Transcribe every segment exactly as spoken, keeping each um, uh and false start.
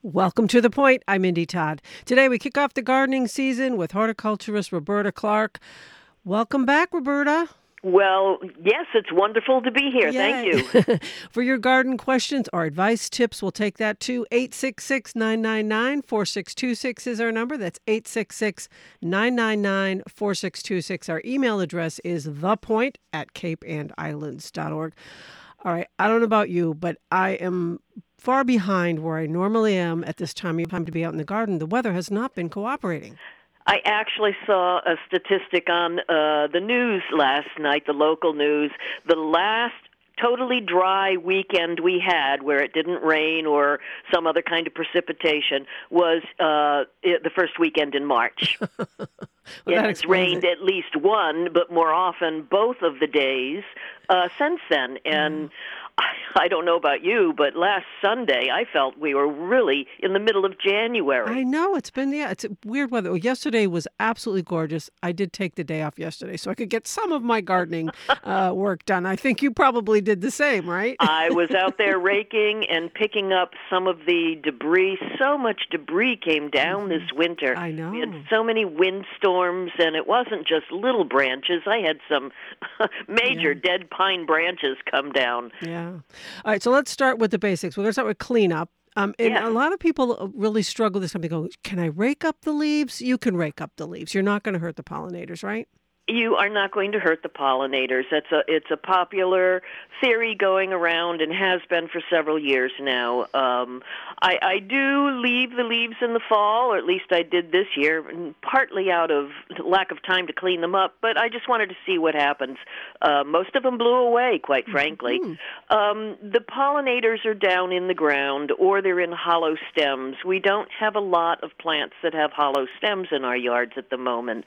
Welcome to The Point. I'm Mindy Todd. Today we kick off the gardening season with horticulturist Roberta Clark. Welcome back, Roberta. Well, yes, it's wonderful to be here. Yay. Thank you. For your garden questions or advice tips, we'll take that too. eight six six, nine nine nine, four six two six is our number. That's eight six six, nine nine nine, four six two six. Our email address is thepoint at cape and islands dot org. All right, I don't know about you, but I am far behind where I normally am at this time of time to be out in the garden. The weather has not been cooperating. I actually saw a statistic on uh, the news last night, the local news. The last totally dry weekend we had, where it didn't rain or some other kind of precipitation, was uh, it, the first weekend in March. well, it's rained it. at least one, but more often both of the days uh, since then. And mm. I don't know about you, but last Sunday I felt we were really in the middle of January. I know. It's been, yeah, it's weird weather. Well, yesterday was absolutely gorgeous. I did take the day off yesterday so I could get some of my gardening uh, work done. I think you probably did the same, right? I was out there raking and picking up some of the debris. So much debris came down this winter. I know. We had so many windstorms, and it wasn't just little branches. I had some major yeah. dead pine branches come down. Yeah. All right, so let's start with the basics. We're going to start with cleanup. Um, and yeah. a lot of people really struggle this time. They go, can I rake up the leaves? You can rake up the leaves. You're not going to hurt the pollinators, right? You are not going to hurt the pollinators. That's a it's a popular theory going around and has been for several years now. Um, I, I do leave the leaves in the fall, or at least I did this year, partly out of lack of time to clean them up, but I just wanted to see what happens. Uh, most of them blew away, quite frankly. Mm-hmm. Um, the pollinators are down in the ground, or they're in hollow stems. We don't have a lot of plants that have hollow stems in our yards at the moment.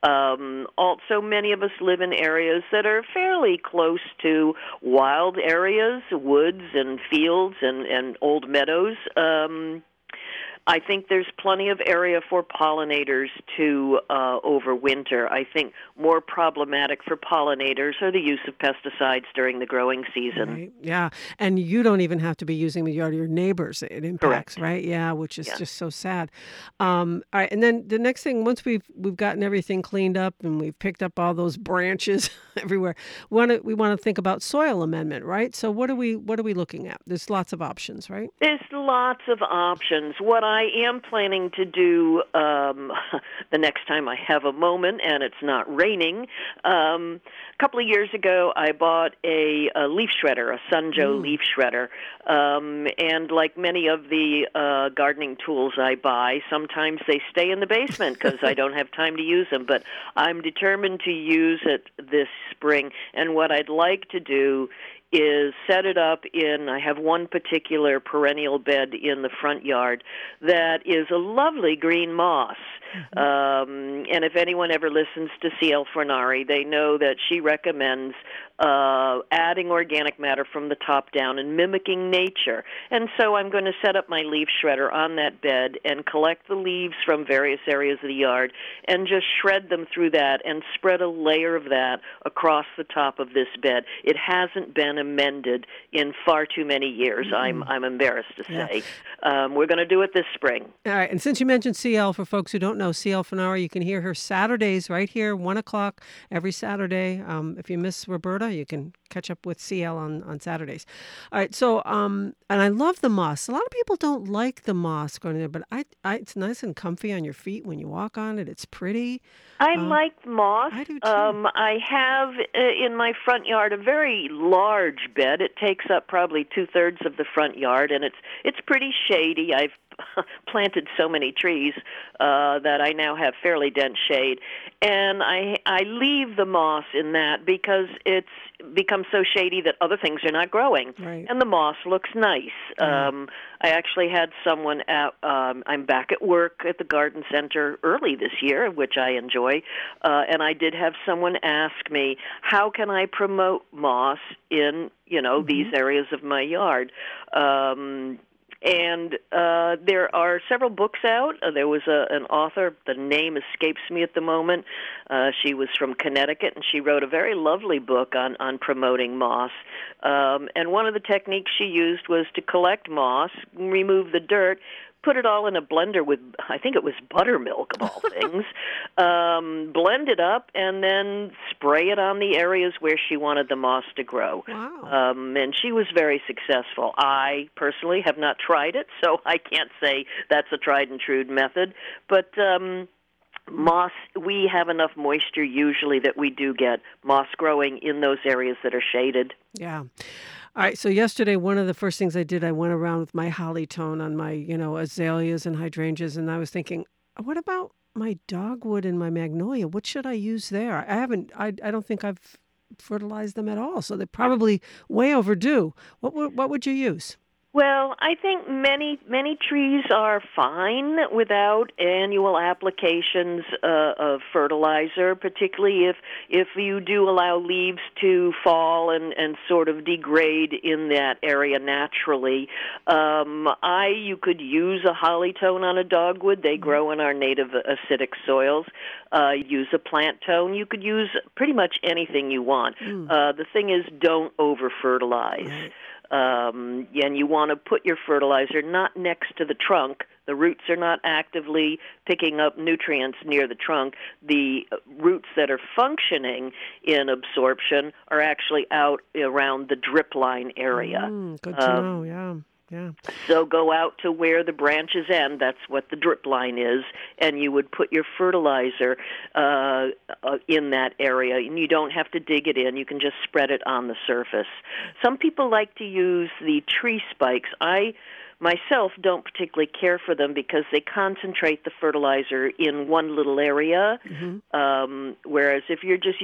Um, also, So many of us live in areas that are fairly close to wild areas, woods and fields and, and old meadows. Um, I think there's plenty of area for pollinators to uh, overwinter. I think more problematic for pollinators are the use of pesticides during the growing season. Right. Yeah, and you don't even have to be using the yard of your neighbors. It impacts, Correct. Right? Yeah, which is yeah. just so sad. Um, all right, and then the next thing, once we've we've gotten everything cleaned up and we've picked up all those branches everywhere, we want to we want to think about soil amendment, right? So what are we what are we looking at? There's lots of options, right? There's lots of options. What I am planning to do um, the next time I have a moment and it's not raining, um, a couple of years ago I bought a, a leaf shredder, a Sunjo mm. leaf shredder, um, and like many of the uh, gardening tools I buy, sometimes they stay in the basement because I don't have time to use them, but I'm determined to use it this spring, and what I'd like to do is set it up in, I have one particular perennial bed in the front yard that is a lovely green moss. Mm-hmm. Um, and if anyone ever listens to C L Fornari, they know that she recommends uh, adding organic matter from the top down and mimicking nature. And so I'm going to set up my leaf shredder on that bed and collect the leaves from various areas of the yard and just shred them through that and spread a layer of that across the top of this bed. It hasn't been amended in far too many years. Mm-hmm. I'm I'm embarrassed to say. Yeah. Um, we're going to do it this spring. All right. And since you mentioned C L, for folks who don't know, C L Fornari, you can hear her Saturdays right here, one o'clock every Saturday. Um, if you miss Roberta, you can catch up with C L on, on Saturdays. All right. So, um, and I love the moss. A lot of people don't like the moss going in there, but I, I, it's nice and comfy on your feet when you walk on it. It's pretty. I um, like moss. I do too. Um, I have uh, in my front yard a very large bed. It takes up probably two-thirds of the front yard, and it's it's pretty shady. I've planted so many trees uh, that I now have fairly dense shade, and I I leave the moss in that because it's become so shady that other things are not growing, right. and the moss looks nice. Mm. Um, I actually had someone at, um, I'm back at work at the garden center early this year, which I enjoy, uh, and I did have someone ask me, how can I promote moss in, you know, mm-hmm. these areas of my yard? Um, And uh, there are several books out. Uh, there was a, an author, the name escapes me at the moment. Uh, she was from Connecticut, and she wrote a very lovely book on, on promoting moss. Um, and one of the techniques she used was to collect moss, remove the dirt, put it all in a blender with, I think it was buttermilk of all things, um, blend it up, and then spray it on the areas where she wanted the moss to grow. Wow. Um, and she was very successful. I personally have not tried it, so I can't say that's a tried and true method. But um, moss, we have enough moisture usually that we do get moss growing in those areas that are shaded. Yeah. All right. So yesterday, one of the first things I did, I went around with my holly tone on my, you know, azaleas and hydrangeas, and I was thinking, what about my dogwood and my magnolia? What should I use there? I haven't. I. I don't think I've fertilized them at all, so they're probably way overdue. What would What would you use? Well, I think many many trees are fine without annual applications uh, of fertilizer, particularly if if you do allow leaves to fall and, and sort of degrade in that area naturally. Um, I you could use a holly tone on a dogwood. They grow in our native acidic soils. Uh, use a plant tone. You could use pretty much anything you want. Mm. Uh, the thing is, don't over fertilize. Right. Um, and you want to put your fertilizer not next to the trunk. The roots are not actively picking up nutrients near the trunk. The roots that are functioning in absorption are actually out around the drip line area. Mm, good to um, know, yeah. Yeah. So go out to where the branches end. That's what the drip line is, and you would put your fertilizer uh, uh, in that area. And you don't have to dig it in. You can just spread it on the surface. Some people like to use the tree spikes. I myself don't particularly care for them because they concentrate the fertilizer in one little area, mm-hmm. um, whereas if you're just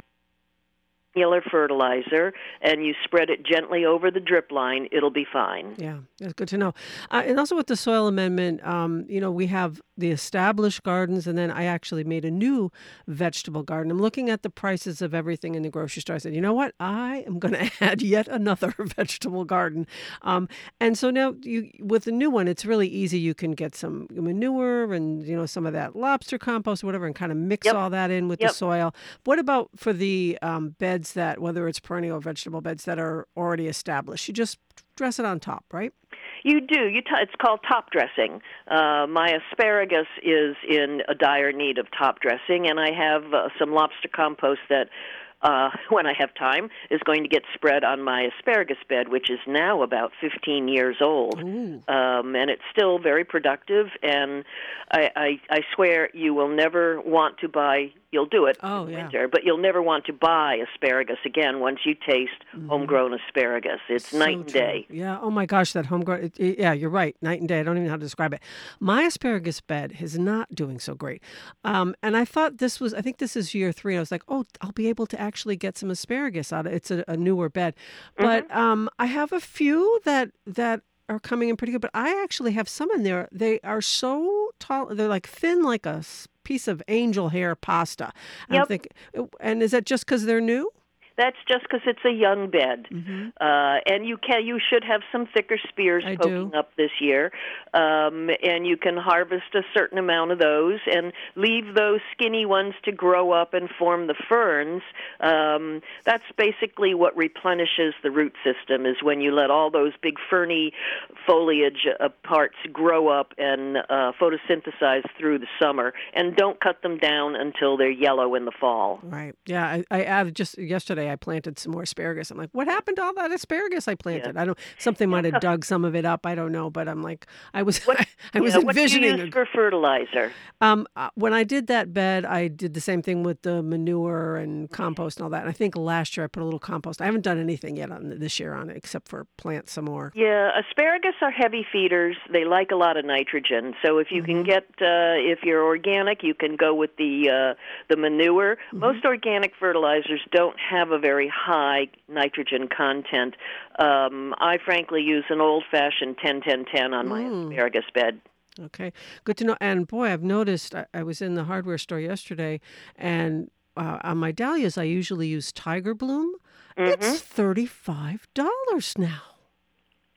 regular fertilizer and you spread it gently over the drip line, it'll be fine. Yeah, that's good to know. Uh, and also with the soil amendment, um, you know, we have the established gardens, and then I actually made a new vegetable garden. I'm looking at the prices of everything in the grocery store. I said, you know what? I am going to add yet another vegetable garden. Um, and so now you, with the new one, it's really easy. You can get some manure and, you know, some of that lobster compost or whatever and kind of mix yep. all that in with yep. the soil. What about for the um, beds that, whether it's perennial or vegetable beds that are already established? You just dress it on top, right? You do. You t- it's called top dressing. Uh, my asparagus is in a dire need of top dressing, and I have uh, some lobster compost that, uh, when I have time, is going to get spread on my asparagus bed, which is now about fifteen years old. Um, and it's still very productive, and I, I, I swear you will never want to buy... You'll do it oh, in yeah. winter, but you'll never want to buy asparagus again once you taste mm-hmm. homegrown asparagus. It's so night and true. day. Yeah. Oh my gosh, that homegrown. It, it, yeah, you're right. Night and day. I don't even know how to describe it. My asparagus bed is not doing so great. Um, and I thought this was, I think this is year three. And I was like, oh, I'll be able to actually get some asparagus out of it. It's a, a newer bed. But mm-hmm. um, I have a few that, that are coming in pretty good, but I actually have some in there. They are so tall. They're like thin, like a piece of angel hair pasta. And yep. I'm thinking, and is that just because they're new? That's just because it's a young bed, mm-hmm. uh, and you can you should have some thicker spears I poking do. up this year, um, and you can harvest a certain amount of those and leave those skinny ones to grow up and form the ferns. Um, that's basically what replenishes the root system, is when you let all those big ferny foliage uh, parts grow up and uh, photosynthesize through the summer, and don't cut them down until they're yellow in the fall. Right. Yeah. I, I added just yesterday. I planted some more asparagus. I'm like, what happened to all that asparagus I planted? Yeah. I don't. Something might have dug some of it up. I don't know. But I'm like, I was, what, I, I was yeah, envisioning. What do you use for fertilizer? Um, uh, when I did that bed, I did the same thing with the manure and compost and all that. And I think last year I put a little compost. I haven't done anything yet on this year on it except for plant some more. Yeah, asparagus are heavy feeders. They like a lot of nitrogen. So if you mm-hmm. can get, uh, if you're organic, you can go with the uh, the manure. Mm-hmm. Most organic fertilizers don't have a very high nitrogen content. Um, I frankly use an old-fashioned ten ten ten on my mm. asparagus bed. Okay, good to know. And boy, I've noticed, I, I was in the hardware store yesterday, and uh, on my dahlias, I usually use Tiger Bloom. Mm-hmm. It's thirty-five dollars now.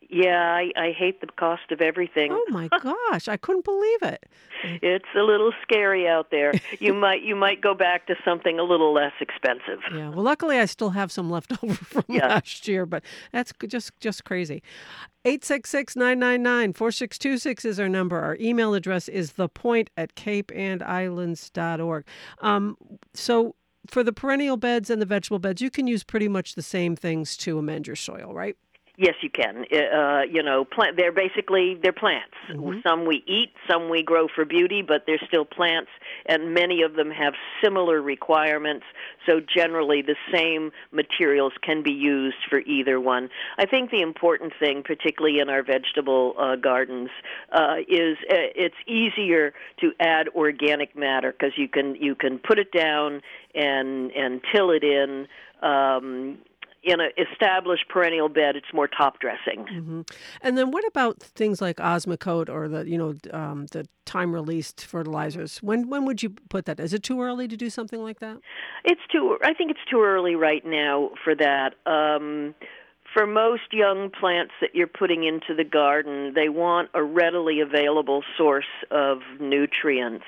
Yeah, I, I hate the cost of everything. Oh my gosh, I couldn't believe it. It's a little scary out there. You might you might go back to something a little less expensive. Yeah. Well, luckily I still have some left over from Yeah. last year, but that's c- just just crazy. eight six six, nine nine nine, four six two six is our number. Our email address is thepoint at cape and islands dot org. Um, so for the perennial beds and the vegetable beds, you can use pretty much the same things to amend your soil, right? Yes, you can. Uh, you know, plant. They're basically they're plants. Mm-hmm. Some we eat, some we grow for beauty, but they're still plants, and many of them have similar requirements. So generally, the same materials can be used for either one. I think the important thing, particularly in our vegetable uh, gardens, uh, is uh, it's easier to add organic matter because you can you can put it down and and till it in. Um, In an established perennial bed, it's more top dressing. Mm-hmm. And then what about things like Osmocote or the you know um, the time released fertilizers? When when would you put that? Is it too early to do something like that? It's too. I think it's too early right now for that. Um, for most young plants that you're putting into the garden, they want a readily available source of nutrients.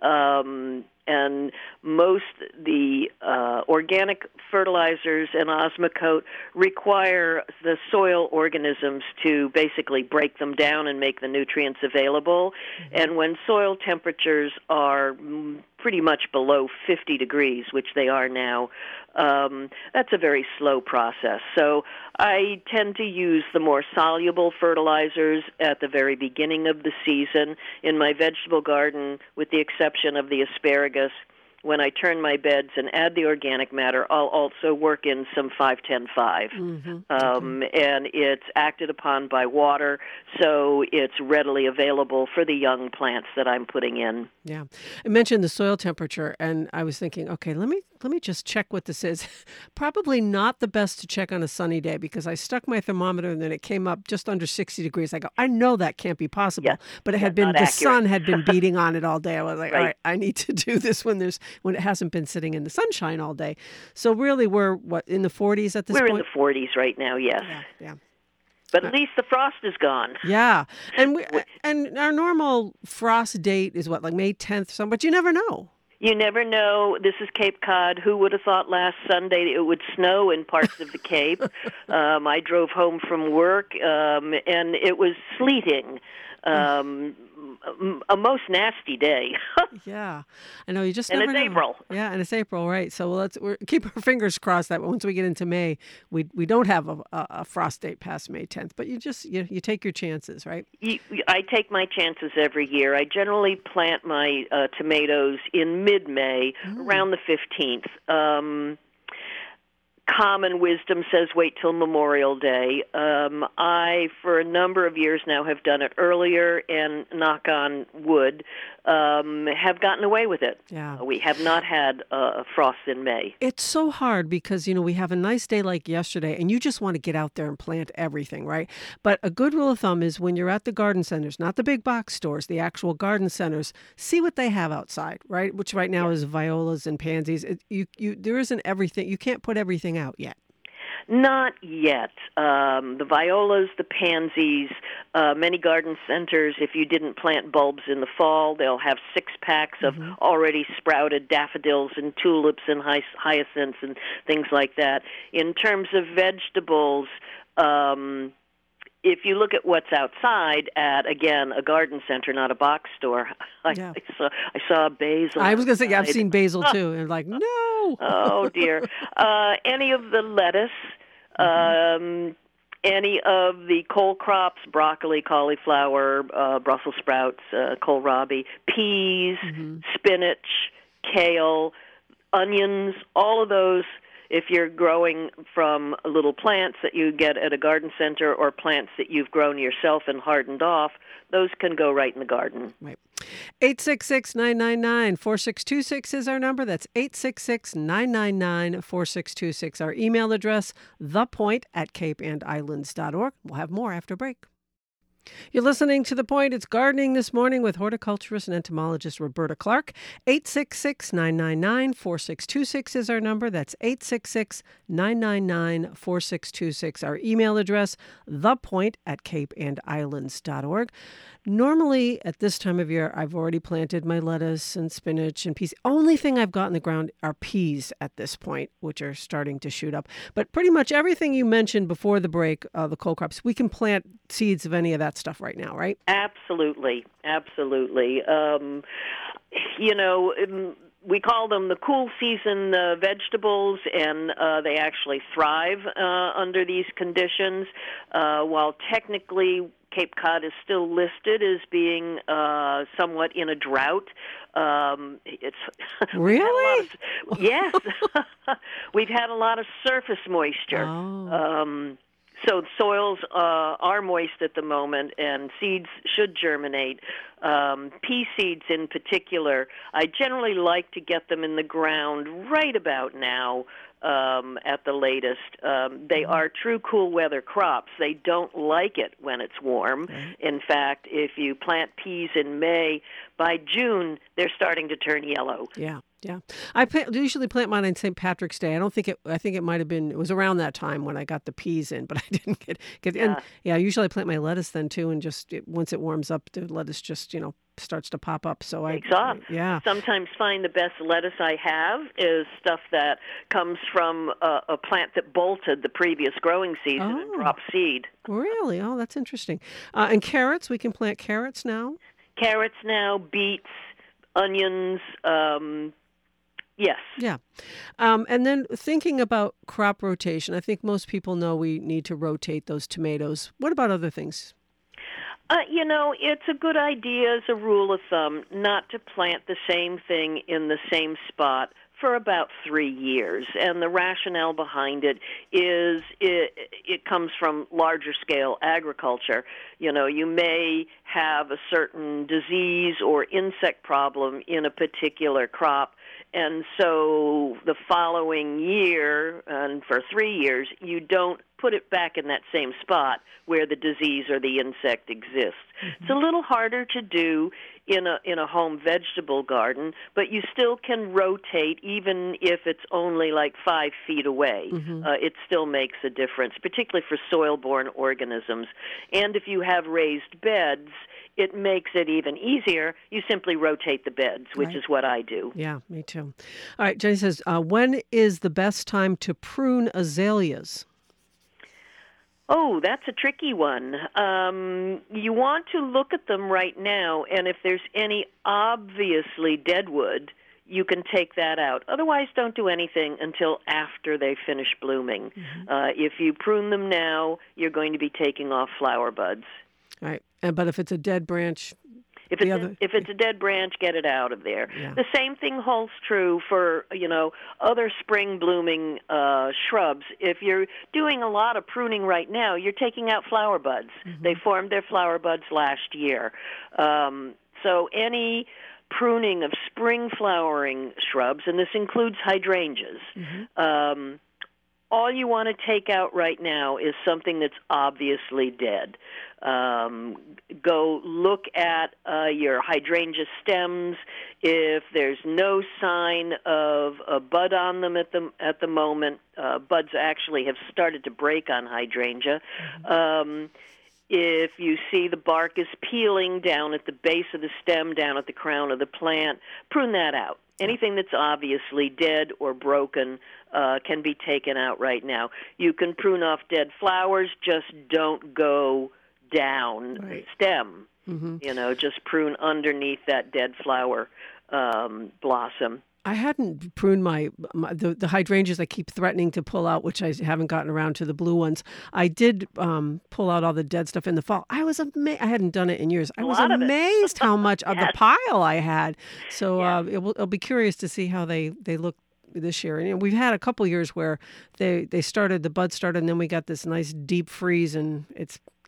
Um, And most the uh, organic fertilizers and Osmocote require the soil organisms to basically break them down and make the nutrients available. Mm-hmm. And when soil temperatures are pretty much below fifty degrees, which they are now, um, that's a very slow process. So I tend to use the more soluble fertilizers at the very beginning of the season. In my vegetable garden, with the exception of the asparagus, when I turn my beds and add the organic matter, I'll also work in some five ten five. Mm-hmm. Um, Okay. and it's acted upon by water, so it's readily available for the young plants that I'm putting in. Yeah. I mentioned the soil temperature, and I was thinking, okay, let me let me just check what this is. Probably not the best to check on a sunny day because I stuck my thermometer and then it came up just under sixty degrees. I go, I know that can't be possible. Yeah. But it Yeah, had been, not the accurate. sun had been beating on it all day. I was like, Right. all right, I need to do this when there's when it hasn't been sitting in the sunshine all day. So really we're, what, in the forties at this We're point? in the forties right now, yes. Yeah, yeah. But at least the frost is gone. Yeah. And we, and our normal frost date is what, like May tenth or something, but you never know. You never know. This is Cape Cod. Who would have thought last Sunday it would snow in parts of the Cape? um, I drove home from work, um, and it was sleeting. Um, a most nasty day. Yeah, I know. You just And never it's know. April. Yeah, and it's April, right? So let's we're, keep our fingers crossed that once we get into May, we we don't have a, a, a frost date past May tenth. But you just you, you take your chances, right? You, I take my chances every year. I generally plant my uh, tomatoes in mid-May, Mm. around the fifteenth. Um, common wisdom says wait till Memorial Day. Um, I, for a number of years now, have done it earlier, and knock on wood, um, have gotten away with it. Yeah. We have not had uh, frost in May. It's so hard because, you know, we have a nice day like yesterday and you just want to get out there and plant everything, right? But a good rule of thumb is when you're at the garden centers, not the big box stores, the actual garden centers, see what they have outside, right? Which right now is violas and pansies. It, you, you, there isn't everything. You can't put everything out yet. Not yet. Um, the violas, the pansies, uh, many garden centers, if you didn't plant bulbs in the fall, they'll have six packs of Mm-hmm. already sprouted daffodils and tulips and hy- hyacinths and things like that. In terms of vegetables, um, if you look at what's outside at, again, a garden center, not a box store, I, Yeah. I saw I saw basil. I was going to say, yeah, I've outside. seen basil too. And like, no. Oh, dear. Uh, any of the lettuce, um, any of the cole crops, broccoli, cauliflower, uh, Brussels sprouts, uh, kohlrabi, peas, Mm-hmm. spinach, kale, onions, all of those, if you're growing from little plants that you get at a garden center or plants that you've grown yourself and hardened off, those can go right in the garden. Right. eight six six, nine nine nine, four six two six is our number. That's eight six six, nine nine nine, four six two six. Our email address, thepoint at cape and islands dot org. We'll have more after break. You're listening to The Point. It's Gardening This Morning with horticulturist and entomologist Roberta Clark. eight six six, nine nine nine, four six two six is our number. That's eight six six, nine nine nine, four six two six. Our email address, thepoint at cape and islands dot org. Normally, at this time of year, I've already planted my lettuce and spinach and peas. Only thing I've got in the ground are peas at this point, which are starting to shoot up. But pretty much everything you mentioned before the break, uh, the cold crops, we can plant seeds of any of that stuff right now, right? Absolutely, absolutely. Um, you know, um, we call them the cool season uh, vegetables, and uh, they actually thrive uh, under these conditions. Uh, while technically Cape Cod is still listed as being uh, somewhat in a drought. Um, it's really of, yes. We've had a lot of surface moisture. Oh. Um, So soils uh, are moist at the moment, and seeds should germinate. Um, pea seeds in particular, I generally like to get them in the ground right about now um, at the latest. Um, they are true cool weather crops. They don't like it when it's warm. Right. In fact, if you plant peas in May, by June, they're starting to turn yellow. Yeah. Yeah, I plant, usually plant mine on Saint Patrick's Day. I don't think it. I think it might have been. It was around that time when I got the peas in, but I didn't get get. Yeah. And yeah, usually I plant my lettuce then too, and just it, once it warms up, the lettuce just you know starts to pop up. So I Takes off. Yeah. Sometimes find the best lettuce I have is stuff that comes from a, a plant that bolted the previous growing season Oh. and dropped seed. Really? Oh, that's interesting. Uh, and carrots, we can plant carrots now. Carrots now, beets, onions. Um, Yes. Yeah. Um, and then thinking about crop rotation, I think most people know we need to rotate those tomatoes. What about other things? Uh, you know, it's a good idea as a rule of thumb not to plant the same thing in the same spot for about three years. And the rationale behind it is it, it comes from larger scale agriculture. You know, you may have a certain disease or insect problem in a particular crop, and so the following year, and for three years, you don't put it back in that same spot where the disease or the insect exists. Mm-hmm. It's a little harder to do in a in a home vegetable garden, but you still can rotate even if it's only like five feet away. Mm-hmm. Uh, it still makes a difference, particularly for soil-borne organisms. And if you have raised beds, it makes it even easier. You simply rotate the beds, which right. is what I do. Yeah, me too. All right, Jenny says, uh, when is the best time to prune azaleas? Oh, that's a tricky one. Um, you want to look at them right now, and if there's any obviously deadwood, you can take that out. Otherwise, don't do anything until after they finish blooming. Mm-hmm. Uh, if you prune them now, you're going to be taking off flower buds. All right. And, but if it's a dead branch... If it's, other... a, if it's a dead branch, get it out of there. Yeah. The same thing holds true for, you know, other spring blooming uh, shrubs. If you're doing a lot of pruning right now, you're taking out flower buds. Mm-hmm. They formed their flower buds last year. Um, so any pruning of spring flowering shrubs, and this includes hydrangeas, mm-hmm. um, all you want to take out right now is something that's obviously dead. Um, go look at uh, your hydrangea stems. If there's no sign of a bud on them at the at the moment, uh, buds actually have started to break on hydrangea. Mm-hmm. Um, if you see the bark is peeling down at the base of the stem, down at the crown of the plant, prune that out. Anything that's obviously dead or broken uh, can be taken out right now. You can prune off dead flowers, just don't go down right. the stem. Mm-hmm. You know, just prune underneath that dead flower um, blossom. I hadn't pruned my, my the, the hydrangeas I keep threatening to pull out, which I haven't gotten around to the blue ones. I did um, pull out all the dead stuff in the fall. I was amazed. I hadn't done it in years. I A was lot of it. amazed how much of Yes. the pile I had. So Yes. uh, it will, I'll be curious to see how they, they look this year. And you know, we've had a couple years where they, they started, the buds started, and then we got this nice deep freeze, and it's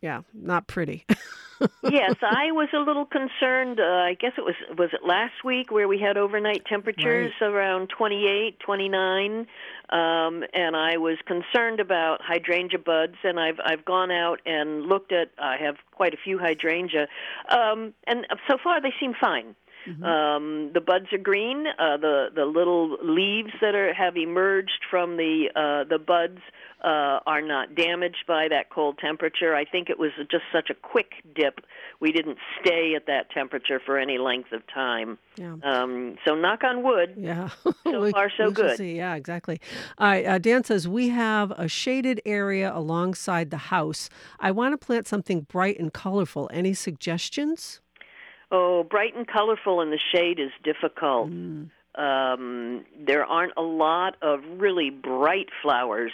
yeah, not pretty. Yes, I was a little concerned. Uh, I guess it was was it last week where we had overnight temperatures Right. around twenty-eight, twenty-nine, um, and I was concerned about hydrangea buds. And I've I've gone out and looked at. I have quite a few hydrangea, um, and so far they seem fine. Mm-hmm. Um, the buds are green. Uh, the the little leaves that are have emerged from the uh, the buds uh, are not damaged by that cold temperature. I think it was just such a quick dip. We didn't stay at that temperature for any length of time. Yeah. Um, so knock on wood. Yeah. So we, far, so we shall good. see. Yeah, exactly. All right. Uh, Dan says, we have a shaded area alongside the house. I want to plant something bright and colorful. Any suggestions? Oh, bright and colorful in the shade is difficult. Mm. Um, there aren't a lot of really bright flowers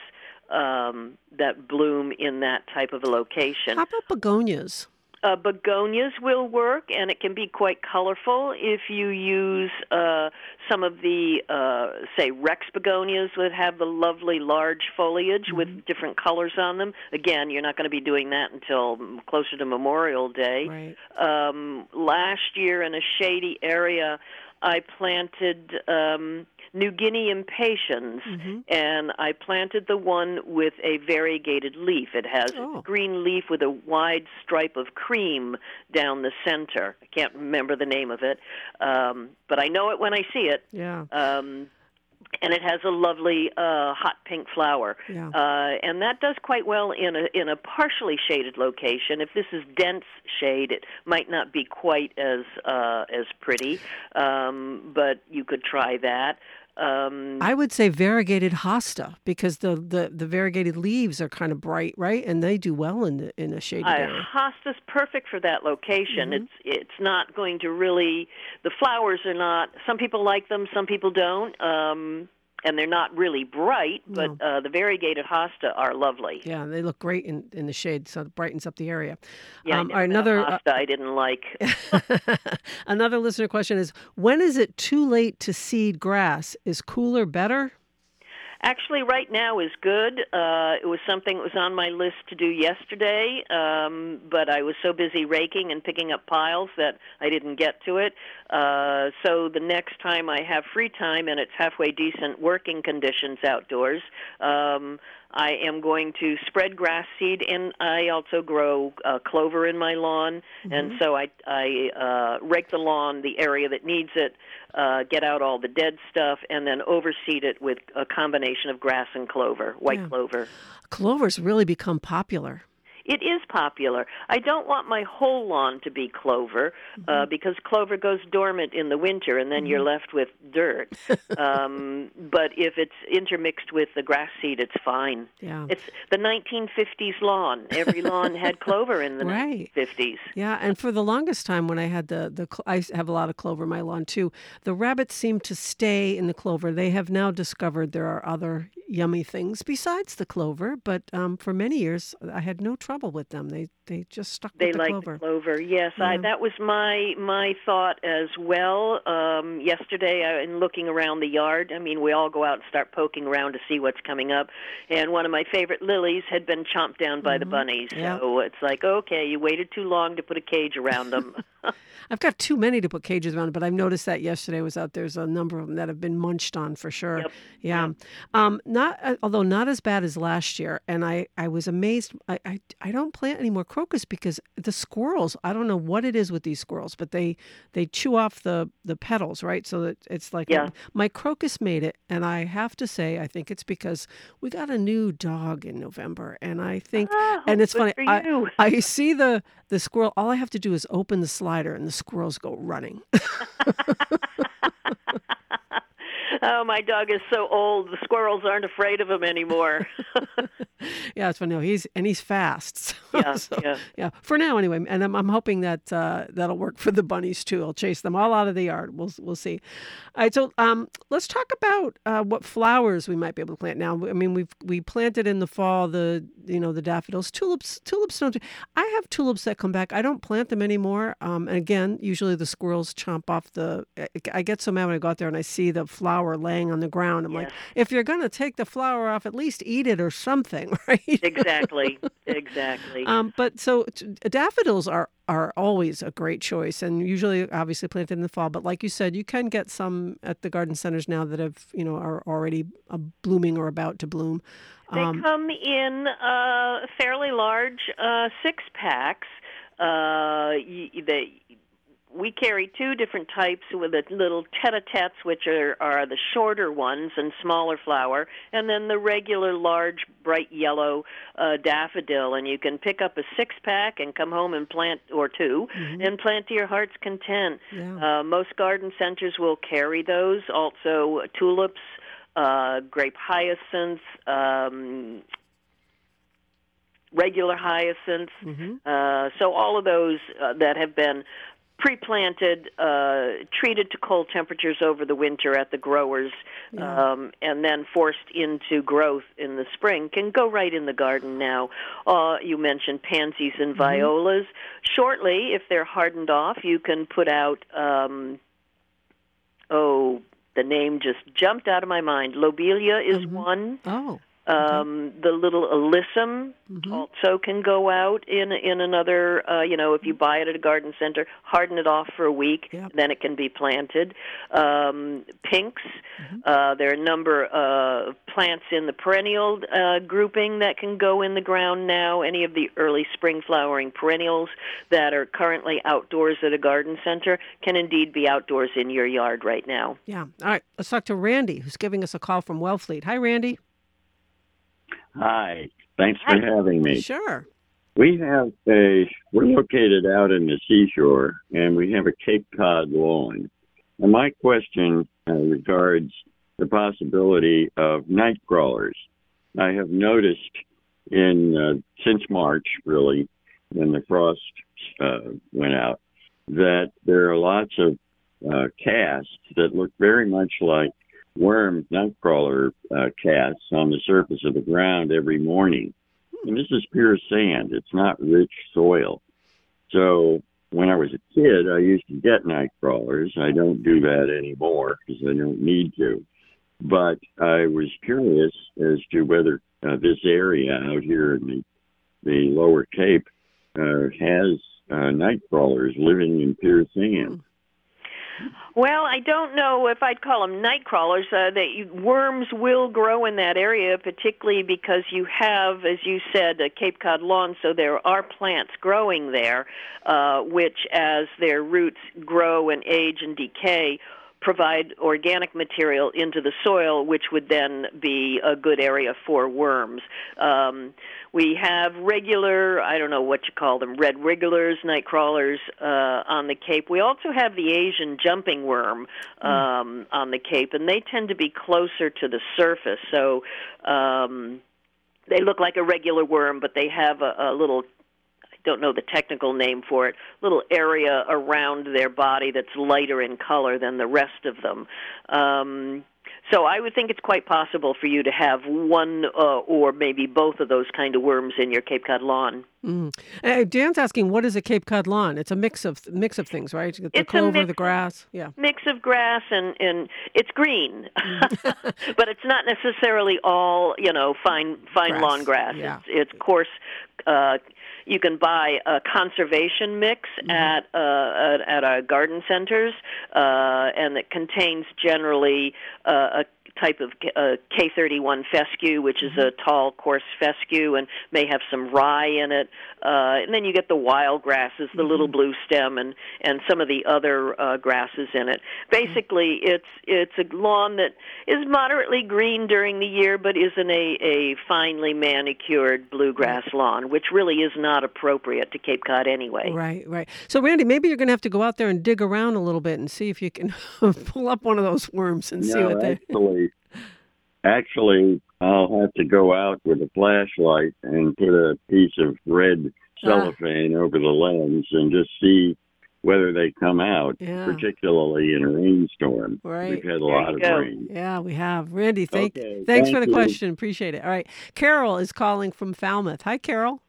um, that bloom in that type of a location. How about begonias? Uh, begonias will work, and it can be quite colorful if you use uh, some of the, uh, say, Rex begonias that have the lovely large foliage mm-hmm. with different colors on them. Again, you're not going to be doing that until closer to Memorial Day. Right. Um, last year in a shady area, I planted um, New Guinea impatiens, mm-hmm. and I planted the one with a variegated leaf. It has oh. a green leaf with a wide stripe of cream down the center. I can't remember the name of it, um, but I know it when I see it. Yeah. Um, and it has a lovely uh, hot pink flower, yeah. uh, and that does quite well in a in a partially shaded location. If this is dense shade, it might not be quite as uh, as pretty, um, but you could try that. Um, I would say variegated hosta because the, the, the variegated leaves are kind of bright, right? And they do well in the, in a shaded uh, area. Hosta's perfect for that location. Mm-hmm. It's it's not going to really. The flowers are not. Some people like them, some people don't. Um, And they're not really bright, but no. uh, the variegated hosta are lovely. Yeah, they look great in, in the shade, so it brightens up the area. Yeah, um, I another hosta uh, I didn't like. Another listener question is, when is it too late to seed grass? Is cooler better? Actually, right now is good. Uh, it was something that was on my list to do yesterday, um, but I was so busy raking and picking up piles that I didn't get to it. Uh, so the next time I have free time and it's halfway decent working conditions outdoors, um, I am going to spread grass seed, and I also grow uh, clover in my lawn. Mm-hmm. And so I, I uh, rake the lawn, the area that needs it, uh, get out all the dead stuff, and then overseed it with a combination of grass and clover, white yeah. clover. Clover's really become popular. It is popular. I don't want my whole lawn to be clover mm-hmm. uh, because clover goes dormant in the winter, and then mm-hmm. you're left with dirt. um, but if it's intermixed with the grass seed, it's fine. Yeah. It's the nineteen fifties lawn. Every lawn had clover in the right. nineteen fifties. Yeah, and for the longest time when I had the, the I have a lot of clover in my lawn too, the rabbits seemed to stay in the clover. They have now discovered there are other yummy things besides the clover, but um, for many years I had no trouble with them. They they just stuck they with the like clover. The clover. Yes, yeah. I, that was my my thought as well. Um, yesterday, I, in looking around the yard, I mean, we all go out and start poking around to see what's coming up. And one of my favorite lilies had been chomped down by mm-hmm. the bunnies. Yeah. So it's like, okay, you waited too long to put a cage around them. I've got too many to put cages around, but I've noticed that yesterday I was out. There's a number of them that have been munched on for sure. Yep. Yeah. Yep. Um, not uh, although not as bad as last year. And I, I was amazed. I, I, I don't plant any more crocus because the squirrels, I don't know what it is with these squirrels, but they, they chew off the, the petals, right? So that it's like yeah. my crocus made it. And I have to say, I think it's because we got a new dog in November. And I think, ah, and it's funny, I, I see the, the squirrel, all I have to do is open the slider and the squirrels go running. Oh, my dog is so old. The squirrels aren't afraid of him anymore. Yeah, it's funny. No, he's and he's fast. Yeah, so, yeah, yeah. For now, anyway, and I'm, I'm hoping that uh, that'll work for the bunnies too. I'll chase them all out of the yard. We'll we'll see. All right, so um, let's talk about uh, what flowers we might be able to plant now. I mean, we've we planted in the fall the you know the daffodils, tulips. Tulips don't. I have tulips that come back. I don't plant them anymore. Um, and again, usually the squirrels chomp off the. I get so mad when I go out there and I see the flower laying on the ground. I'm yes. like, if you're gonna take the flower off, at least eat it or something. everything, right? Exactly, exactly. Um, but so t- daffodils are, are always a great choice, and usually obviously planted in the fall. But like you said, you can get some at the garden centers now that have, you know, are already uh, blooming or about to bloom. They Um, come in uh, fairly large uh, six packs. Uh, y- they we carry two different types with the little tete-a-tetes, which are, are the shorter ones and smaller flower, and then the regular large, bright yellow uh, daffodil. And you can pick up a six-pack and come home and plant, or two, mm-hmm. and plant to your heart's content. Yeah. Uh, most garden centers will carry those. Also, tulips, uh, grape hyacinths, um, regular hyacinths. Mm-hmm. Uh, so all of those uh, that have been pre-planted, uh, treated to cold temperatures over the winter at the growers, yeah. um, and then forced into growth in the spring can go right in the garden now. Uh, you mentioned pansies and mm-hmm. violas. Shortly, if they're hardened off, you can put out, um, oh, the name just jumped out of my mind. Lobelia is mm-hmm. one. Oh. Um, the little alyssum mm-hmm. also can go out in in another, uh, you know, if you buy it at a garden center, harden it off for a week, yep. then it can be planted. Um, pinks, mm-hmm. uh, there are a number of plants in the perennial uh, grouping that can go in the ground now. Any of the early spring flowering perennials that are currently outdoors at a garden center can indeed be outdoors in your yard right now. Yeah. All right. Let's talk to Randy, who's giving us a call from Wellfleet. Hi, Randy. Hi. Thanks for having me. Sure. We have a, we're located out in the seashore, and we have a Cape Cod lawn. And my question uh, regards the possibility of night crawlers. I have noticed in, uh, since March, really, when the frost uh, went out, that there are lots of uh, casts that look very much like worm nightcrawler uh, casts on the surface of the ground every morning. And this is pure sand. It's not rich soil. So when I was a kid, I used to get night crawlers. I don't do that anymore because I don't need to. But I was curious as to whether uh, this area out here in the, the lower Cape uh, has uh, night crawlers living in pure sand. Well, I don't know if I'd call them night crawlers. Uh, they, worms will grow in that area, particularly because you have, as you said, a Cape Cod lawn, so there are plants growing there, uh, which as their roots grow and age and decay, provide organic material into the soil, which would then be a good area for worms. Um, we have regular, I don't know what you call them, red wrigglers, night crawlers uh, on the Cape. We also have the Asian jumping worm um, mm. on the Cape, and they tend to be closer to the surface. So um, they look like a regular worm, but they have a, a little, don't know the technical name for it, little area around their body that's lighter in color than the rest of them. Um, so I would think it's quite possible for you to have one uh, or maybe both of those kind of worms in your Cape Cod lawn. Mm. Uh, Dan's asking, what is a Cape Cod lawn? It's a mix of mix of things, right? The it's clover, a mix, the grass. Yeah, mix of grass and, and it's green, but it's not necessarily all, you know, fine fine grass. lawn grass. Yeah. It's, it's coarse. Uh, You can buy a conservation mix mm-hmm. at, uh, at at our garden centers, uh, and it contains generally uh, a type of uh, K thirty-one fescue, which is a tall, coarse fescue, and may have some rye in it. Uh, and then you get the wild grasses, the mm-hmm. little blue stem, and, and some of the other uh, grasses in it. Basically, mm-hmm. it's it's a lawn that is moderately green during the year, but isn't a, a finely manicured bluegrass lawn, which really is not appropriate to Cape Cod anyway. Right, right. So, Randy, maybe you're going to have to go out there and dig around a little bit and see if you can pull up one of those worms and no, see what they... Actually, actually, I'll have to go out with a flashlight and put a piece of red cellophane ah. over the lens and just see whether they come out, yeah. particularly in a rainstorm. Right. We've had a lot of go. rain. Yeah, we have. Randy, thank, okay, thanks thank for the you. question. Appreciate it. All right. Carol is calling from Falmouth. Hi, Carol.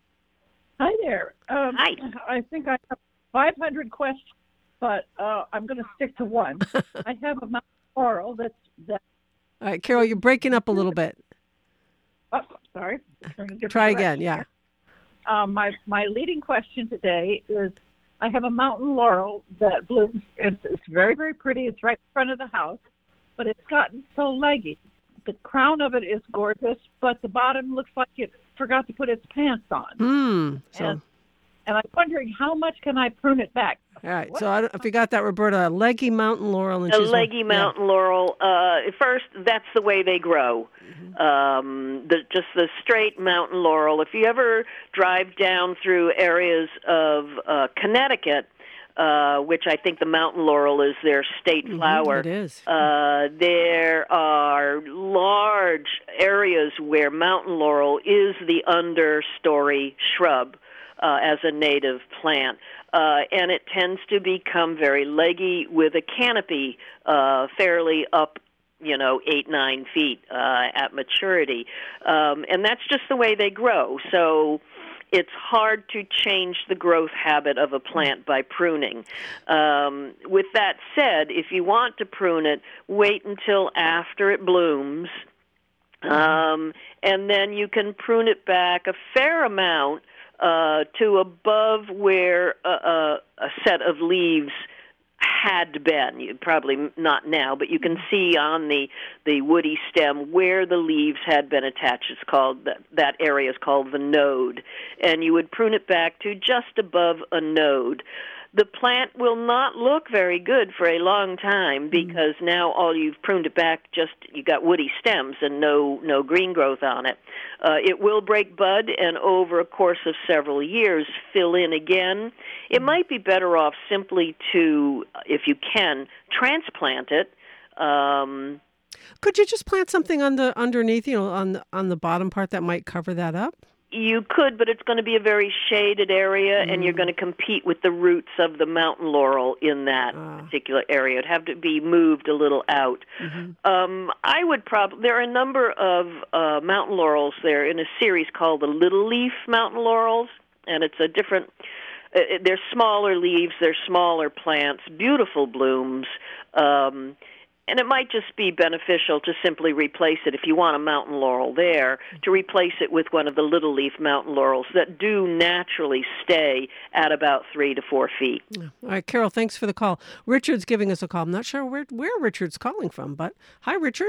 Hi there. Um, Hi. I think I have five hundred questions, but uh, I'm going to stick to one. I have a mountain laurel that's... That All right, Carol, you're breaking up a little bit. Uh, sorry. Turn a different Try direction again, yeah. here. Um, my, my leading question today is, I have a mountain laurel that blooms. It's, it's very, very pretty. It's right in front of the house, but it's gotten so leggy. The crown of it is gorgeous, but the bottom looks like it forgot to put its pants on. Hmm. So, And, and I'm wondering, how much can I prune it back? all right. What? So I don't, if you got that, Roberta, a leggy mountain laurel. And A she's leggy yeah. mountain laurel. Uh, first, that's the way they grow. Mm-hmm. Um, the, just the straight mountain laurel. If you ever drive down through areas of uh, Connecticut, uh, which I think the mountain laurel is their state Mhm, flower, it is. Uh, there are large areas where mountain laurel is the understory shrub uh, as a native plant. Uh, and it tends to become very leggy with a canopy uh, fairly up, you know, eight, nine feet uh, at maturity. Um, and that's just the way they grow. So it's hard to change the growth habit of a plant by pruning. Um, with that said, if you want to prune it, wait until after it blooms, um, and then you can prune it back a fair amount uh, to above where a, a, a set of leaves had been. You, probably not now, but you can see on the, the woody stem where the leaves had been attached. It's called, that, that area is called the node. And you would prune it back to just above a node. The plant will not look very good for a long time because mm-hmm. now all you've pruned it back, just you got woody stems and no no green growth on it. Uh, it will break bud and over a course of several years fill in again. It mm-hmm. might be better off simply to, if you can, transplant it. Um, Could you just plant something on the underneath, you know, on the, on the bottom part that might cover that up? You could, but it's going to be a very shaded area, mm. and you're going to compete with the roots of the mountain laurel in that uh. particular area. It'd have to be moved a little out. Mm-hmm. Um, I would probably, there are a number of uh, mountain laurels there in a series called the Little Leaf Mountain Laurels, and it's a different, uh, they're smaller leaves, they're smaller plants, beautiful blooms, um, and it might just be beneficial to simply replace it, if you want a mountain laurel there, to replace it with one of the little leaf mountain laurels that do naturally stay at about three to four feet. All right, Carol, thanks for the call. Richard's giving us a call. I'm not sure where, where Richard's calling from, but hi, Richard.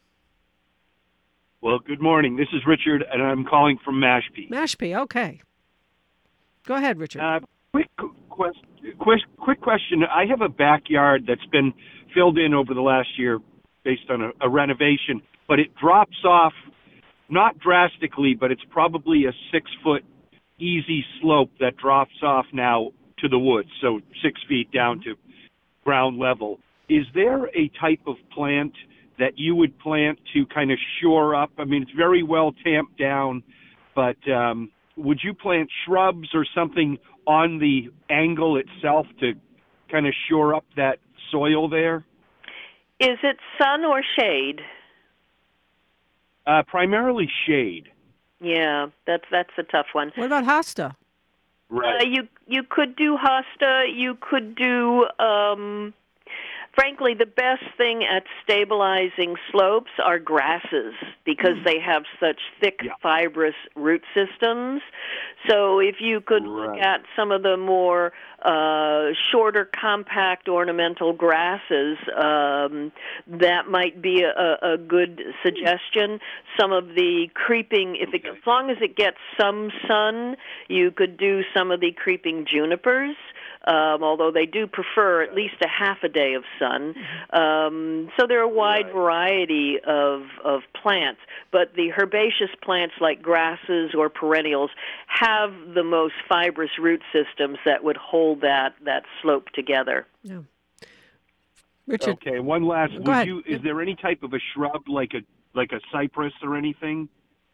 Well, good morning. This is Richard, and I'm calling from Mashpee. Mashpee, okay. Go ahead, Richard. Uh, quick, quest, quick, quick question. I have a backyard that's been filled in over the last year based on a, a renovation, but it drops off, not drastically, but it's probably a six-foot easy slope that drops off now to the woods, so six feet down to ground level. Is there a type of plant that you would plant to kind of shore up? I mean, it's very well tamped down, but um, would you plant shrubs or something on the angle itself to kind of shore up that soil there? Is it sun or shade? Uh, primarily shade. Yeah, that's that's a tough one. What about hosta? Right. Uh, you you could do hosta. You could do. Um, frankly, the best thing at stabilizing slopes are grasses because mm. they have such thick, yeah. fibrous root systems. So if you could right. look at some of the more uh, shorter, compact ornamental grasses, um, that might be a, a good suggestion. Some of the creeping, if okay. it, as long as it gets some sun, you could do some of the creeping junipers. Um, although they do prefer at least a half a day of sun. Um, so there are a wide right. variety of, of plants, but the herbaceous plants like grasses or perennials have the most fibrous root systems that would hold that, that slope together. Yeah. Richard. Okay, one last. Go would ahead. you, is there any type of a shrub like a like a cypress or anything?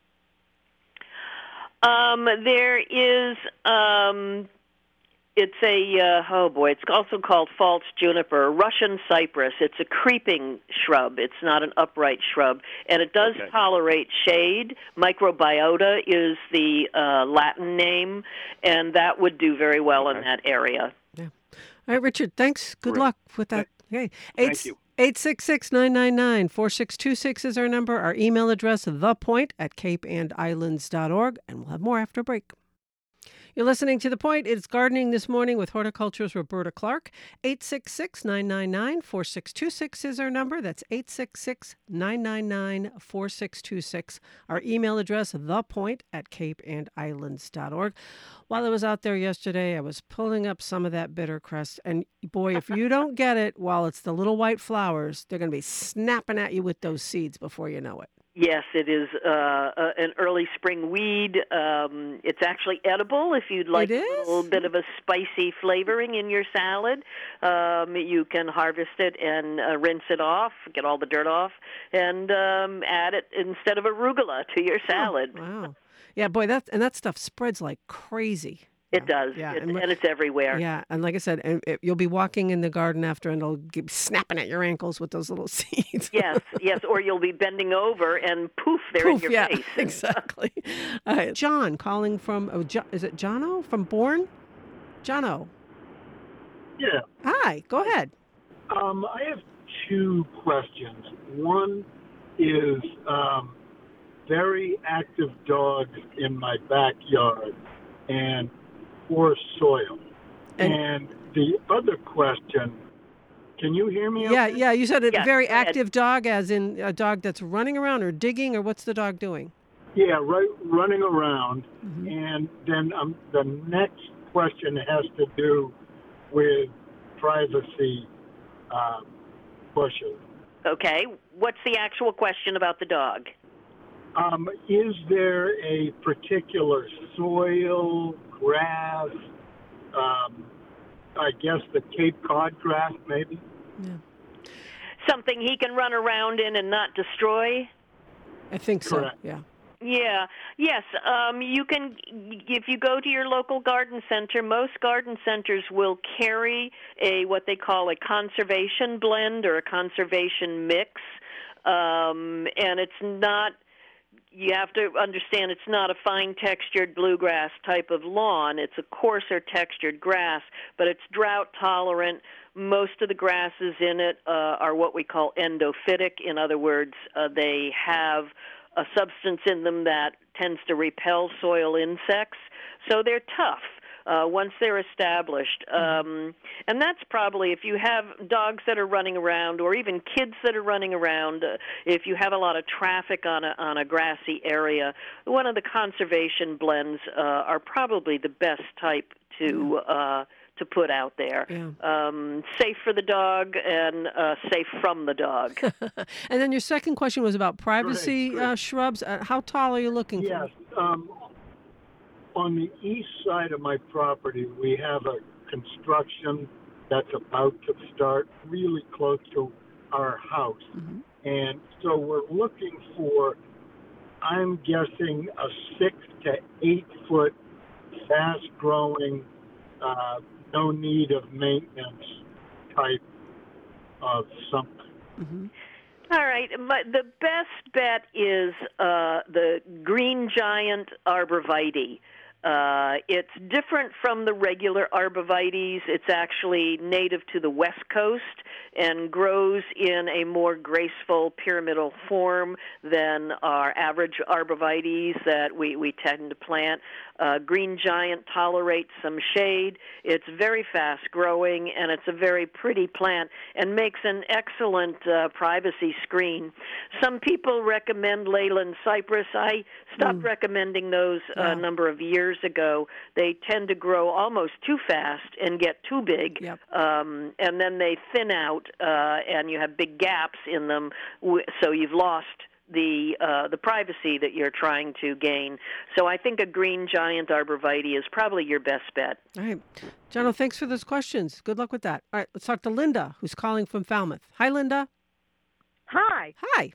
Um, there is... Um, It's a, uh, oh boy, it's also called false juniper, Russian cypress. It's a creeping shrub. It's not an upright shrub. And it does okay. tolerate shade. Microbiota is the uh, Latin name, and that would do very well okay. in that area. Yeah. All right, Richard, thanks. Good Great. luck with that. Okay. Thank you. eight six six, nine nine nine, four six two six is our number. Our email address, thepoint at cape and islands dot org. And we'll have more after a break. You're listening to The Point. It's Gardening This Morning with horticulturist Roberta Clark. eight six six, nine nine nine, four six two six is our number. That's eight six six, nine nine nine, four six two six. Our email address, thepoint at cape and islands dot org. While I was out there yesterday, I was pulling up some of that bitter crust. And boy, if you don't get it while it's the little white flowers, they're going to be snapping at you with those seeds before you know it. Yes, it is uh, uh, an early spring weed. Um, it's actually edible if you'd like a little bit of a spicy flavoring in your salad. Um, you can harvest it and uh, rinse it off, get all the dirt off, and um, add it instead of arugula to your salad. Oh, wow. Yeah, boy, that and that stuff spreads like crazy. It does, yeah, it, and, and it's everywhere. Yeah, and like I said, and it, you'll be walking in the garden after, and it'll be snapping at your ankles with those little seeds. Yes, yes, or you'll be bending over, and poof, they're poof, in your yeah, face. Exactly. Uh, John calling from, oh, jo- is it Jono from Bourne? Jono. Yeah. Hi, go ahead. Um, I have two questions. One is um, very active dogs in my backyard and poor soil. And, and the other question, can you hear me? Yeah, okay? yeah. You said a yes, very active dog, as in a dog that's running around or digging, or what's the dog doing? Yeah, right, running around. Mm-hmm. And then um, the next question has to do with privacy uh, bushes. Okay, what's the actual question about the dog? Um, is there a particular soil, grass, um, I guess the Cape Cod grass, maybe? Yeah. Something he can run around in and not destroy? I think so, Correct. yeah. Yeah, yes. Um, you can, if you go to your local garden center, most garden centers will carry a what they call a conservation blend or a conservation mix, um, and it's not. You have to understand it's not a fine textured bluegrass type of lawn. It's a coarser textured grass, but it's drought tolerant. Most of the grasses in it uh, are what we call endophytic. In other words, uh, they have a substance in them that tends to repel soil insects. So they're tough uh, once they're established. Um, and that's probably, if you have dogs that are running around or even kids that are running around, uh, if you have a lot of traffic on a, on a grassy area, one of the conservation blends uh, are probably the best type to uh, to put out there. Yeah. Um, safe for the dog and uh, safe from the dog. And then your second question was about privacy Great, great. Uh, shrubs. Uh, how tall are you looking Yes. for? Um, on the east side of my property, we have a construction that's about to start really close to our house. Mm-hmm. And so we're looking for, I'm guessing, a six to eight foot fast-growing, uh, no need of maintenance type of something. Mm-hmm. All right. My, the best bet is uh, the green giant arborvitae. Uh, it's different from the regular arborvitaes. It's actually native to the West Coast and grows in a more graceful pyramidal form than our average arborvitaes that we, we tend to plant. Uh, green giant tolerates some shade. It's very fast growing, and it's a very pretty plant and makes an excellent uh, privacy screen. Some people recommend Leyland cypress. I stopped mm. recommending those a yeah. number of years ago. They tend to grow almost too fast and get too big, yep. um, and then they thin out, uh, and you have big gaps in them, so you've lost the uh, the privacy that you're trying to gain. So I think a green giant arborvitae is probably your best bet. All right. Jono, thanks for those questions. Good luck with that. All right, let's talk to Linda, who's calling from Falmouth. Hi, Linda. Hi. Hi.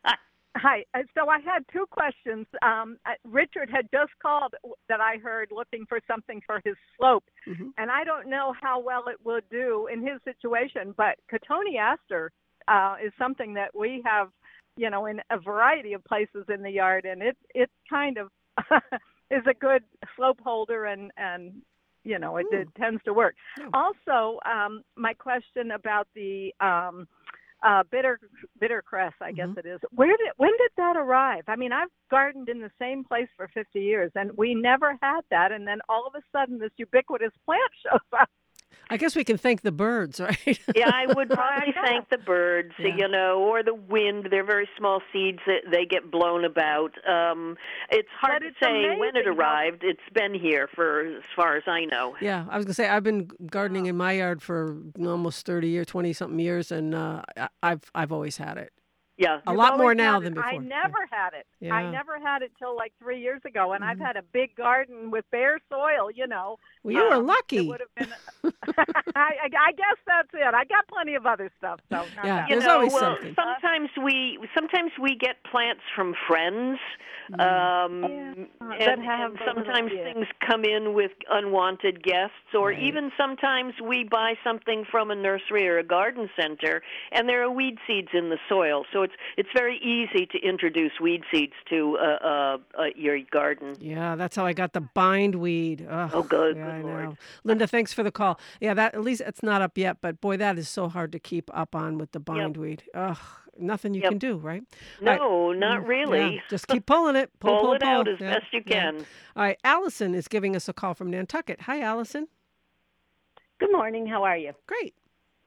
Hi. Uh, So I had two questions. Um, uh, Richard had just called that I heard looking for something for his slope, Mm-hmm. and I don't know how well it would do in his situation, but Cotoneaster uh, is something that we have, you know, in a variety of places in the yard, and it it kind of is a good slope holder, and, and you know, it, it tends to work. Yeah. Also, um, my question about the um, uh, bitter bitter cress, I guess Mhm. it is. Where did when did that arrive? I mean, I've gardened in the same place for fifty years, and we never had that. And then all of a sudden, this ubiquitous plant shows up. I guess we can thank the birds, right? Yeah, I would probably know. thank the birds, Yeah. you know, or the wind. They're very small seeds that they get blown about. Um, it's hard But to it's say when it amazing how- arrived. It's been here for as far as I know. Yeah, I was gonna say I've been gardening in my yard for almost thirty years, twenty something years, and uh, I- I've I've always had it. Yeah. A You've lot more always now had than it. before. I Yeah. never had it. Yeah. I never had it till like three years ago, and I've Mhm. had a big garden with bare soil. You know. Well, you were Um, lucky. It would have been. I, I, I guess that's it. I got plenty of other stuff, so not Yeah. that You There's know, always well, something. sometimes we sometimes we get plants from friends, Mm. um, Yeah, that and, have and a little- sometimes yeah. things come in with unwanted guests, or Right. even sometimes we buy something from a nursery or a garden center, and there are weed seeds in the soil. So it's it's very easy to introduce weed seeds to uh, uh, uh, your garden. Yeah, that's how I got the bindweed. Ugh, Oh, good, yeah, good I Lord. know. Linda, thanks for the call. Yeah, that at least it's not up yet, but boy, that is so hard to keep up on with the bindweed. Ugh, nothing you Yep. can do, right? All right. No, not Mm, really. Yeah, just keep pulling it. Pull, Pull pull, it out pull. as Yeah, best you yeah. can. All right, Allison is giving us a call from Nantucket. Hi, Allison. Good morning. How are you? Great.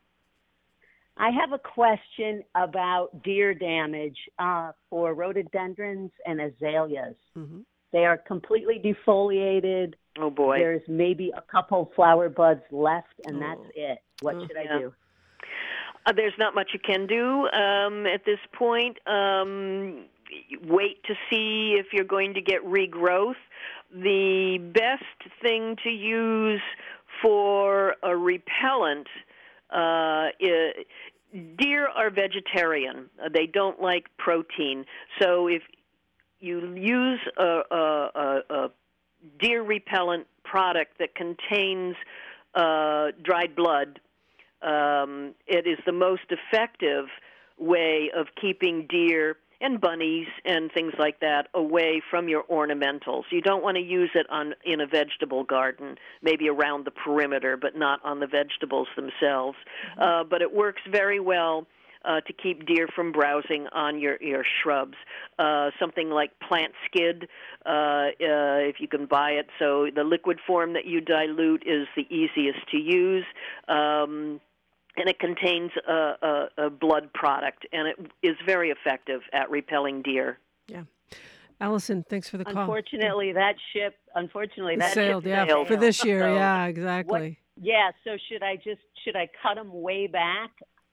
I have a question about deer damage uh, for rhododendrons and azaleas. hmm They are completely defoliated. Oh boy. There's maybe a couple flower buds left, and Oh. that's it. What Oh. should I Yeah. do? Uh, there's not much you can do um, at this point. Um, wait to see if you're going to get regrowth. The best thing to use for a repellent, uh, i deer are vegetarian. Uh, They don't like protein. So if you use a, a, a, a deer repellent product that contains uh, dried blood, um, it is the most effective way of keeping deer and bunnies and things like that away from your ornamentals. You don't want to use it on in a vegetable garden, maybe around the perimeter, but not on the vegetables themselves. Mm-hmm. Uh, but it works very well uh, to keep deer from browsing on your, your shrubs. Uh, something like Plant Skid, uh, uh, if you can buy it. So the liquid form that you dilute is the easiest to use. Um, and it contains a, a, a blood product, and it is very effective at repelling deer. Yeah. Allison, thanks for the call. Unfortunately, that ship. Unfortunately, It that sailed, ship yeah, sailed. for this year. So yeah, exactly. Yeah. So should I just should I cut them way back?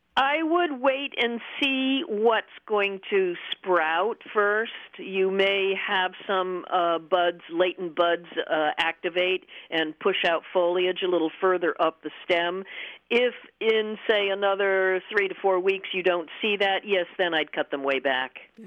I would wait and see what's going to sprout first. You may have some uh, buds, latent buds, uh, activate and push out foliage a little further up the stem. If in, say, another three to four weeks you don't see that, yes, then I'd cut them way back. Yeah.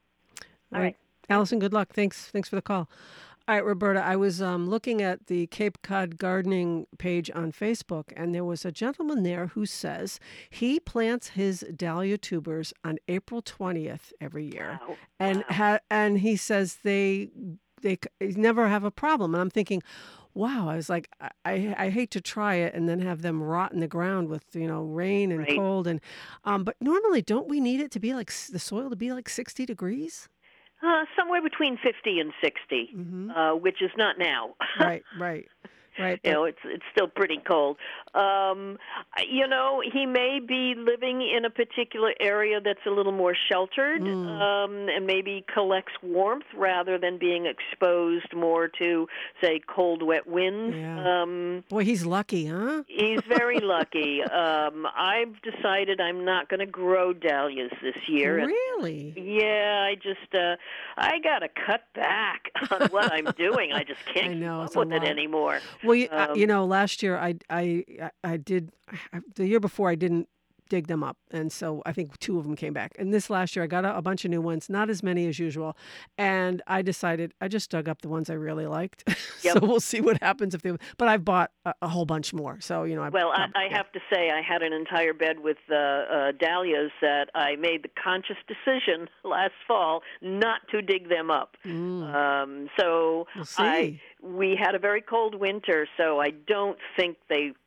All right. Allison, good luck. Thanks. Thanks for the call. All right, Roberta, I was um, looking at the Cape Cod gardening page on Facebook, and there was a gentleman there who says he plants his dahlia tubers on April twentieth every year. Wow. And Wow. ha- and he says they they c- never have a problem. And I'm thinking, wow, I was like, I, I, I hate to try it and then have them rot in the ground with, you know, rain and Right. cold. And um, but normally, don't we need it to be like s- the soil to be like sixty degrees? Uh, somewhere between fifty and sixty, Mm-hmm. uh, which is not now. Right, right, right. You but- know, it's it's still pretty cold. Um, you know, he may be living in a particular area that's a little more sheltered, Mm. um, and maybe collects warmth rather than being exposed more to, say, cold, wet winds. Yeah. Um, Boy, he's lucky, huh? he's very lucky. Um, I've decided I'm not going to grow dahlias this year. and- Really? Yeah, I just uh I got to cut back on what I'm doing. I just can't I know, keep it's up a with it lot. anymore. Well, you, uh, Um, you know, last year I, I, I I did, I, the year before I didn't dig them up. And so I think two of them came back. And this last year I got a, a bunch of new ones, not as many as usual. And I decided I just dug up the ones I really liked. Yep. So we'll see what happens if they, but I've bought a, a whole bunch more. So, you know, I Well, I, I yeah. have to say, I had an entire bed with uh, uh, dahlias that I made the conscious decision last fall not to dig them up. Mm, Um, so we'll see. I we had a very cold winter, so I don't think they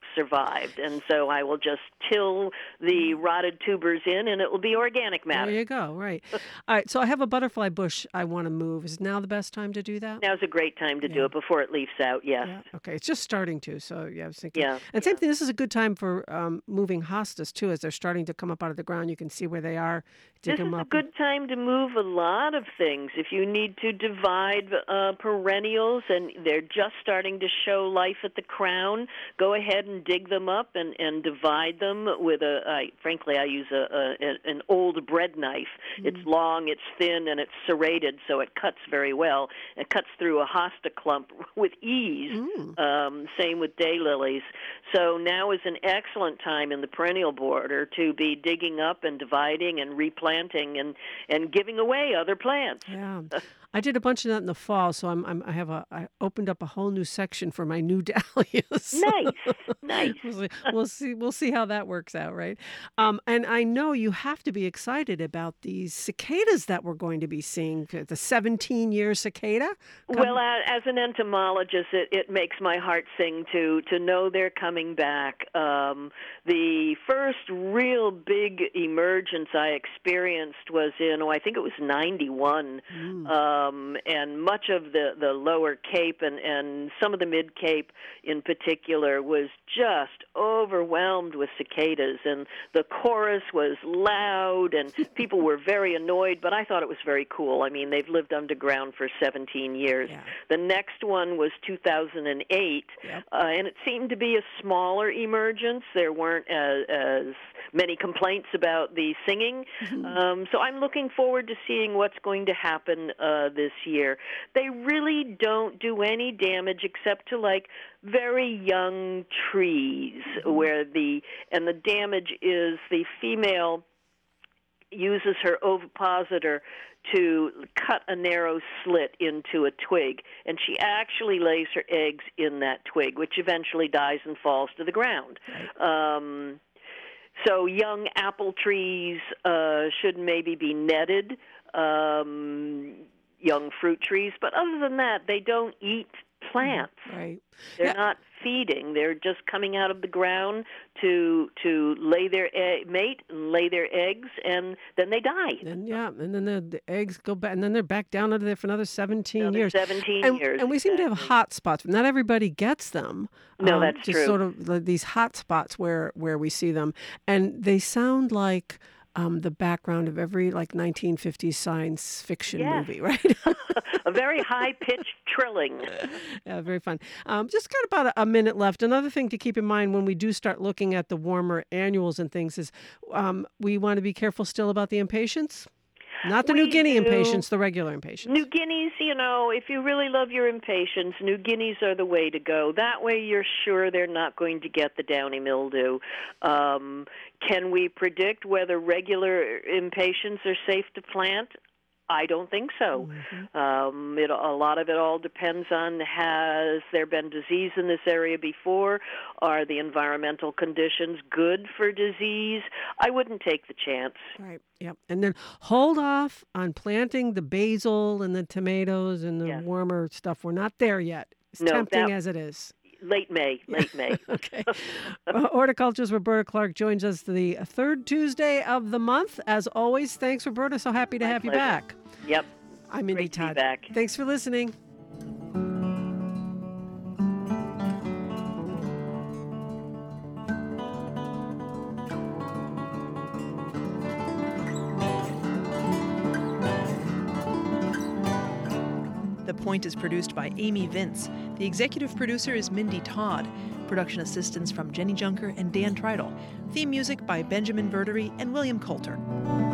survived. And so I will just till the rotted tubers in, and it will be organic matter. There you go. Right. All right. So I have a butterfly bush I want to move. Is now the best time to do that? Now's a great time to Yeah. do it before it leaves out, yes. Yeah. Okay. It's just starting to. So, yeah, I was thinking. Yeah. And same thing, this is a good time for um, moving hostas, too. As they're starting to come up out of the ground, you can see where they are. Dig This them is a up. good time to move a lot of things. If you need to divide uh, perennials and they're just starting to show life at the crown, go ahead and dig them up and, and divide them with a, I, frankly, I use a, a an old bread knife. Mm. It's long, it's thin, and it's serrated, so it cuts very well. It cuts through a hosta clump with ease. Mm. Um, same with daylilies. So now is an excellent time in the perennial border to be digging up and dividing and replanting and, and giving away other plants. Yeah. I did a bunch of that in the fall, so I'm, I'm I have a I opened up a whole new section for my new dahlias. Nice, nice. we'll, see, we'll see we'll see how that works out, right? Um, and I know you have to be excited about these cicadas that we're going to be seeing. The seventeen-year cicada. Come- well, uh, as an entomologist, it, it makes my heart sing to to know they're coming back. Um, the first real big emergence I experienced was in oh I think it was ninety-one. Mm. Um, Um, and much of the, the lower Cape and, and some of the mid-Cape in particular was just overwhelmed with cicadas. And the chorus was loud, and people were very annoyed, but I thought it was very cool. I mean, they've lived underground for seventeen years. Yeah. The next one was two thousand eight, yep. uh, and it seemed to be a smaller emergence. There weren't as, as many complaints about the singing. Mm-hmm. Um, so I'm looking forward to seeing what's going to happen uh, this year. They really don't do any damage except to like very young trees, mm-hmm. where the and the damage is the female uses her ovipositor to cut a narrow slit into a twig, and she actually lays her eggs in that twig, which eventually dies and falls to the ground. Right. Um, so young apple trees uh, should maybe be netted, um, young fruit trees, but other than that, they don't eat plants. Right. They're yeah. not feeding. They're just coming out of the ground to to lay their egg, mate and lay their eggs, and then they die. And yeah, and then the, the eggs go back, and then they're back down under there for another seventeen another years. Seventeen and, years. And we exactly. seem to have hot spots. Not everybody gets them. No, um, that's just true. Sort of like these hot spots where where we see them, and they sound like Um, the background of every like nineteen fifties science fiction yes. movie, right? A very high-pitched trilling. Yeah, very fun. Um, just got about a, a minute left. Another thing to keep in mind when we do start looking at the warmer annuals and things is um, we want to be careful still about the impatiens. Not the we New Guinea do. impatiens, the regular impatiens. New Guineas, you know, if you really love your impatiens, New Guineas are the way to go. That way you're sure they're not going to get the downy mildew. Um, can we predict whether regular impatiens are safe to plant? I don't think so. Mm-hmm. Um, it, a lot of it all depends on, has there been disease in this area before? Are the environmental conditions good for disease? I wouldn't take the chance. Right. Yep. And then hold off on planting the basil and the tomatoes and the yes. warmer stuff. We're not there yet. As no, tempting that, as it is. Late May, late May. Okay. uh, Horticulturist Roberta Clark joins us the third Tuesday of the month. As always, thanks, Roberta. So happy to My have pleasure. you back. Yep. I'm Mindy Great to Todd. be back. Thanks for listening. The Point is produced by Amy Vince. The executive producer is Mindy Todd. Production assistance from Jenny Junker and Dan Treidel. Theme music by Benjamin Verdery and William Coulter.